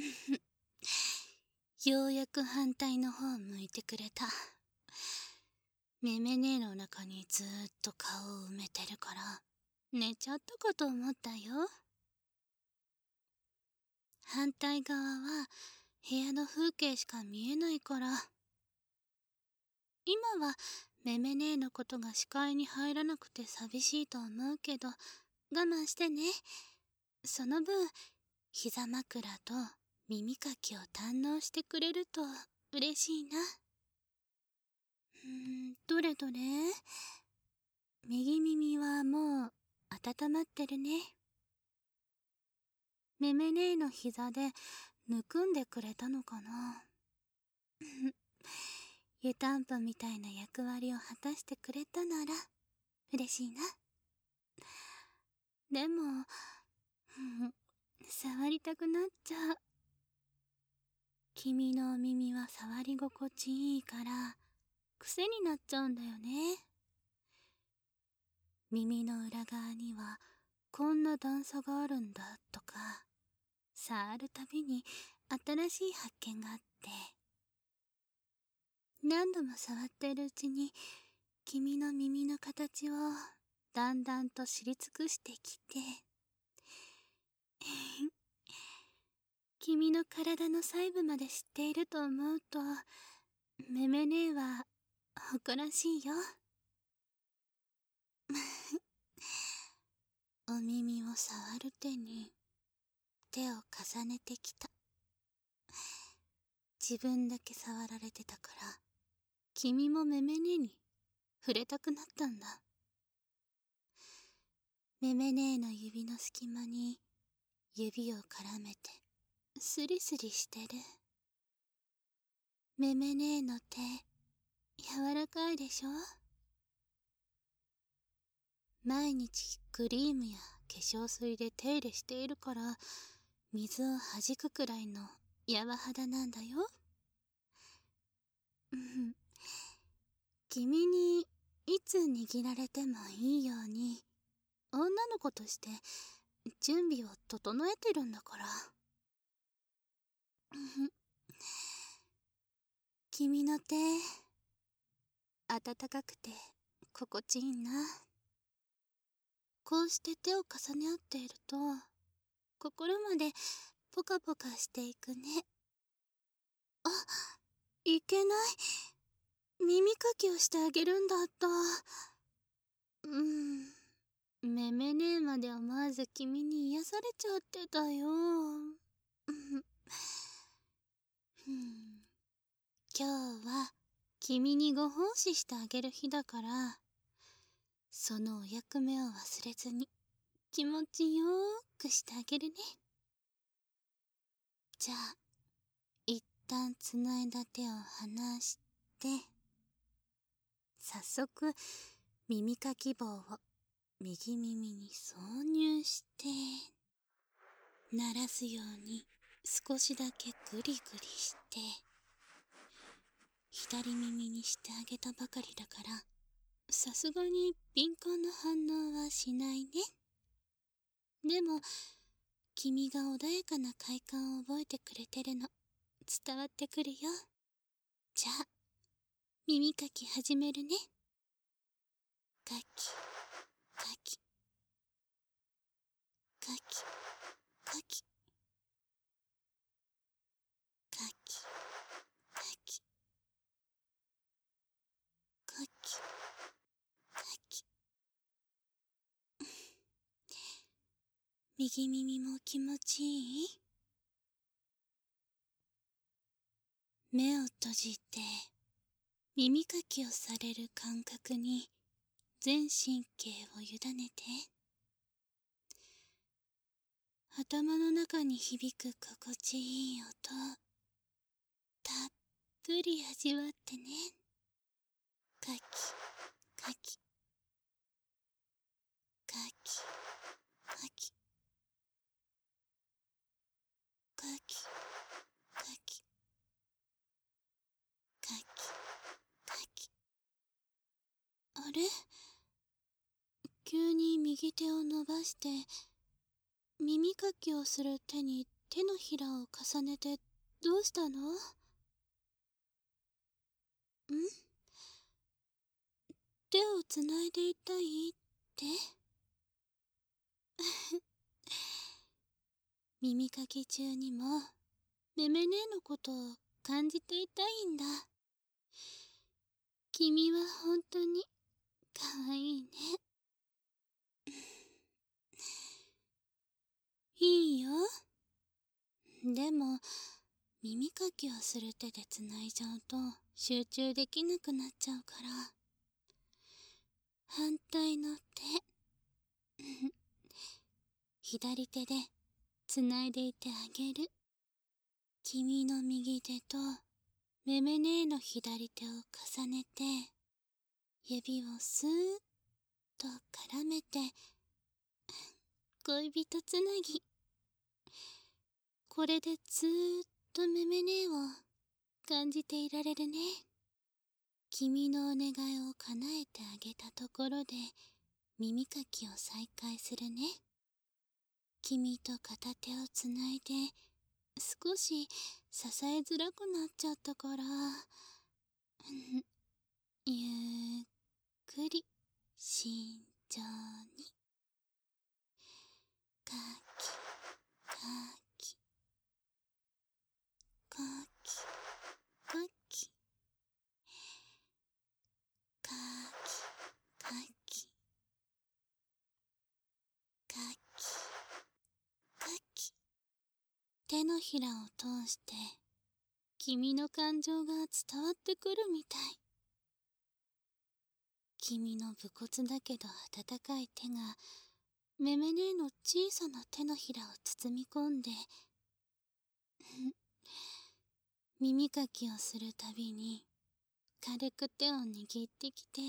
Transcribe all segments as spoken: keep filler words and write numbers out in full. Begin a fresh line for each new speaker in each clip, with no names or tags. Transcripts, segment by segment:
ようやく反対の方を向いてくれた。めめ姉の中にずーっと顔を埋めてるから、寝ちゃったかと思ったよ。反対側は部屋の風景しか見えないから。今はめめ姉のことが視界に入らなくて寂しいと思うけど、我慢してね。その分、膝枕と耳かきを堪能してくれると嬉しいな。うーん、どれどれ？右耳はもう温まってるね。めめ姉の膝でぬくんでくれたのかな。湯たんぽみたいな役割を果たしてくれたなら嬉しいな。でも、触りたくなっちゃう。君のお耳は触り心地いいから癖になっちゃうんだよね。耳の裏側にはこんな段差があるんだとか、触るたびに新しい発見があって、何度も触っているうちに君の耳の形をだんだんと知り尽くしてきて君の体の細部まで知っていると思うと、めめ姉は誇らしいよ。お耳を触る手に手を重ねてきた。自分だけ触られてたから、君もめめ姉に触れたくなったんだ。めめ姉の指の隙間に指を絡めてスリスリしてる。めめ姉の手、柔らかいでしょ？毎日クリームや化粧水で手入れしているから、水を弾くくらいの柔肌なんだよ。君にいつ握られてもいいように、女の子として準備を整えてるんだから。君の手、温かくて心地いいな。こうして手を重ね合っていると、心までポカポカしていくね。あ、いけない。耳かきをしてあげるんだった。うーん。めめ姉まで思わず君に癒されちゃってたよ。今日は君にご奉仕してあげる日だから、そのお役目を忘れずに気持ちよーくしてあげるね。じゃあ、一旦つないだ手を離して、早速耳かき棒を右耳に挿入して、鳴らすように少しだけグリグリして、左耳にしてあげたばかりだから、さすがに敏感な反応はしないね。でも、君が穏やかな快感を覚えてくれてるの、伝わってくるよ。じゃあ、耳かき始めるね。かき、かき、かき、かき、かき、かき、かき、かき。右耳も気持ちいい？目を閉じて耳かきをされる感覚に全神経を委ねて、頭の中に響く心地いい音、たっぷり味わってね。かき、かき、かき、かき、かき、かき、かき、かき。あれ？急に右手を伸ばして、耳かきをする手に手のひらを重ねてどうしたの？ん？手をつないでいたいって？耳かき中にもめめねえのことを感じていたいんだ。君は本当にかわいいね。いいよ。でも耳かきをする手でつないじゃうと集中できなくなっちゃうから、反対の手左手でつないでいてあげる。君の右手とめめねえの左手を重ねて、指をスーッと絡めて恋人つなぎ。これでずーっとめめねえを感じていられるね。君のお願いを叶えてあげたところで耳かきを再開するね。君と片手をつないで少し支えづらくなっちゃったから、ゆっくり慎重に。かきかきかきかきかきかきかきかき。手のひらを通して君の感情が伝わってくるみたい。君の武骨だけど温かい手がめめねえの小さな手のひらを包み込んで耳かきをするたびに軽く手を握ってきて、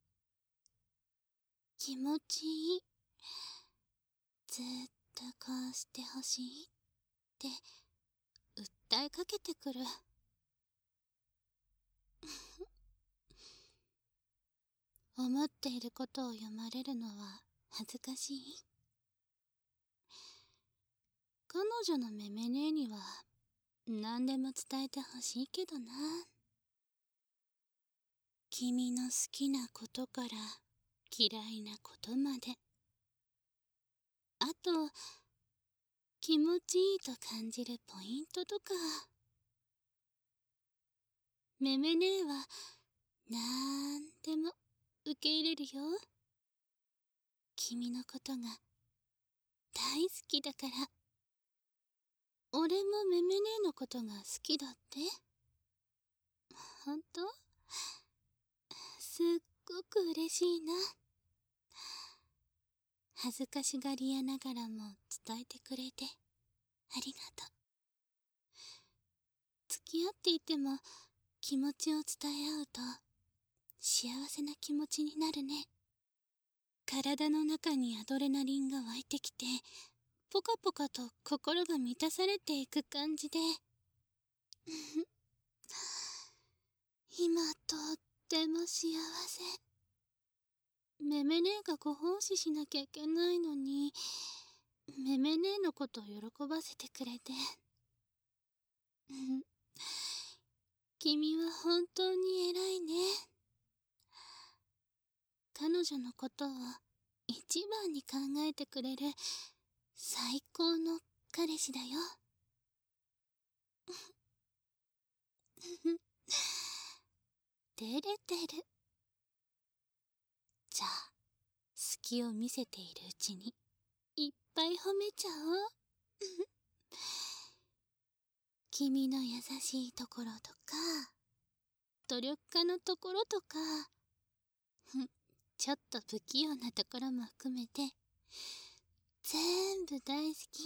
気持ちいい、ずっとこうしてほしいって訴えかけてくる。思っていることを読まれるのは恥ずかしい。彼女のめめねえには何でも伝えてほしいけどな。君の好きなことから嫌いなことまで。あと、気持ちいいと感じるポイントとか。めめねえはなんでも受け入れるよ。君のことが大好きだから。俺もめめねえのことが好きだって？ほんと？すっごく嬉しいな。恥ずかしがり屋ながらも伝えてくれてありがとう。付き合っていても気持ちを伝え合うと幸せな気持ちになるね。体の中にアドレナリンが湧いてきて、ポカポカと心が満たされていく感じで今とっても幸せ。めめねえがご奉仕しなきゃいけないのに、めめねえのことを喜ばせてくれて君は本当に偉いね。彼女のことを一番に考えてくれる最高の彼氏だよ。照れてる。じゃあ隙を見せているうちにいっぱい褒めちゃおう。君の優しいところとか努力家のところとかちょっと不器用なところも含めて全部大好き。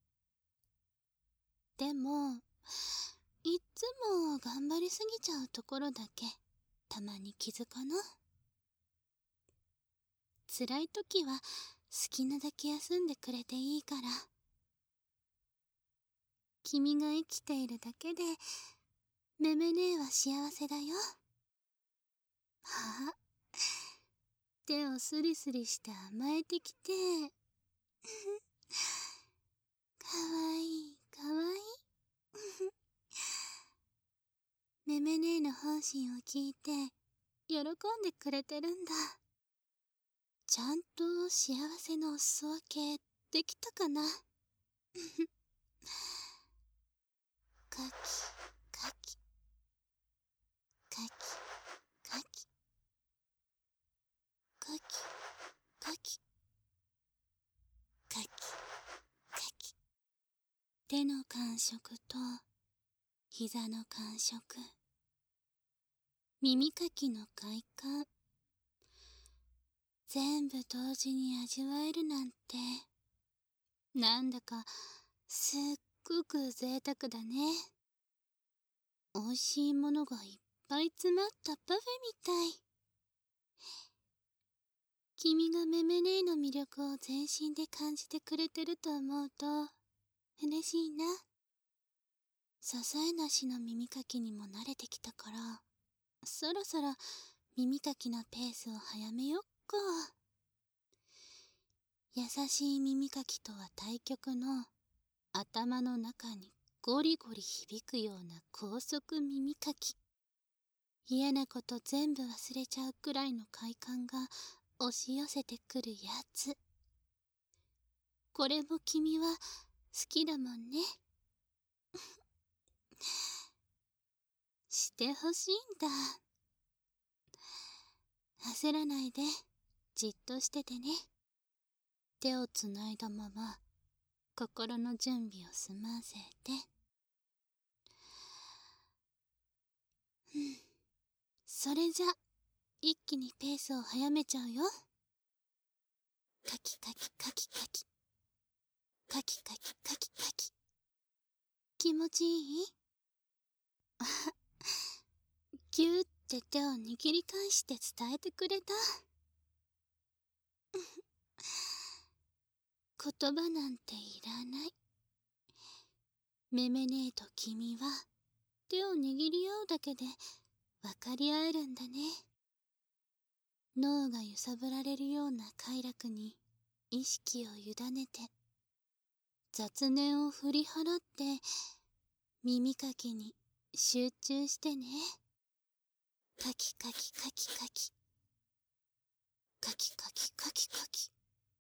でもいっつも頑張りすぎちゃうところだけたまに気づかな。辛い時は好きなだけ休んでくれていいから。君が生きているだけでめめねえは幸せだよ。はあ、手をスリスリして甘えてきてかわいいかわいい。めめねえの本心を聞いて、喜んでくれてるんだ。ちゃんと幸せのお裾分けできたかな。かき、かき、かき、かき、かき、かき、かき、かき。手の感触と膝の感触、耳かきの快感、全部同時に味わえるなんて、なんだかすっごく贅沢だね。美味しいものがいっぱい詰まったパフェみたい。君がめめねえの魅力を全身で感じてくれてると思うと嬉しいな。支えなしの耳かきにも慣れてきたから、そろそろ耳かきのペースを早めよっか。優しい耳かきとは対極の頭の中にゴリゴリ響くような高速耳かき。嫌なこと全部忘れちゃうくらいの快感が押し寄せてくるやつ。これも君は好きだもんね。してほしいんだ。焦らないで、じっとしててね。手をつないだまま、心の準備を済ませて。うん。それじゃ、一気にペースを早めちゃうよ。カキカキカキカキ。カキカキカキカキ。気持ちいい？あ、ぎゅーって手を握り返して伝えてくれた。言葉なんていらない。めめねえと君は手を握り合うだけで分かり合えるんだね。脳が揺さぶられるような快楽に意識を委ねて、雑念を振り払って耳かきに集中してね。カキカキカキカキ。カキカキカキカキ。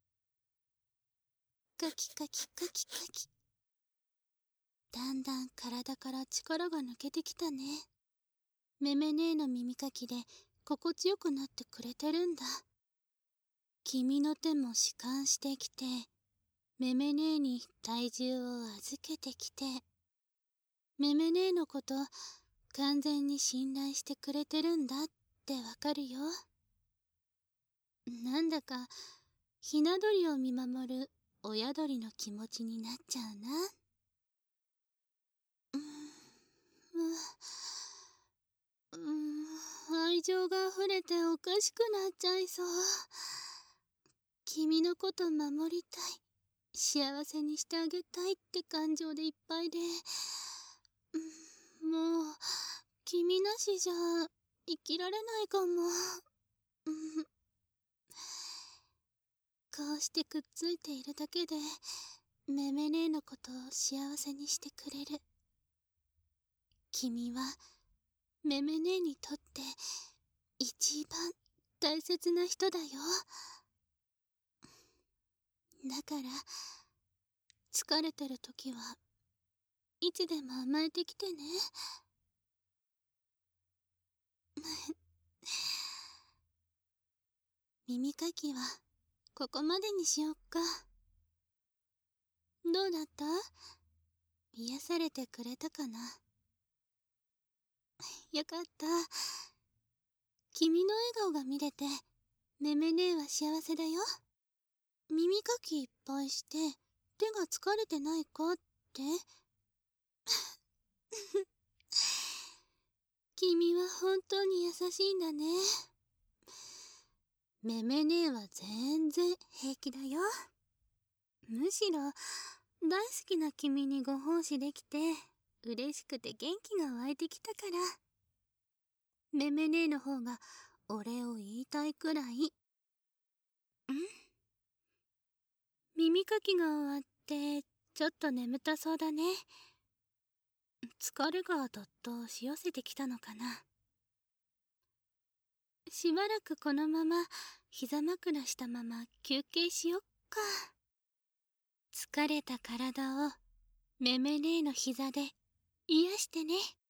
カキカキカキカキ。だんだん体から力が抜けてきたね。めめねえの耳かきで心地よくなってくれてるんだ。君の手も弛緩してきて、めめねえに体重を預けてきて、めめねえのこと完全に信頼してくれてるんだってわかるよ。なんだかひな鳥を見守る親鳥の気持ちになっちゃうな。うーん、うーん、愛情が溢れておかしくなっちゃいそう。君のこと守りたい、幸せにしてあげたいって感情でいっぱいで、うん、もう君なしじゃ生きられないかも。うん、こうしてくっついているだけでめめねえのことを幸せにしてくれる。君はめめねえにとって一番大切な人だよ。だから疲れてる時はいつでも甘えてきてね。耳かきはここまでにしよっか。どうだった？癒されてくれたかな？よかった。君の笑顔が見れてめめねえは幸せだよ。耳かきいっぱいして手が疲れてないかって君は本当に優しいんだね。めめねえは全然平気だよ。むしろ大好きな君にご奉仕できて嬉しくて元気が湧いてきたから。めめねえの方がお礼を言いたいくらい。ん？耳かきが終わってちょっと眠たそうだね。疲れがどっと押し寄せてきたのかな。しばらくこのまま膝枕したまま休憩しよっか。疲れた体をめめ姉の膝で癒してね。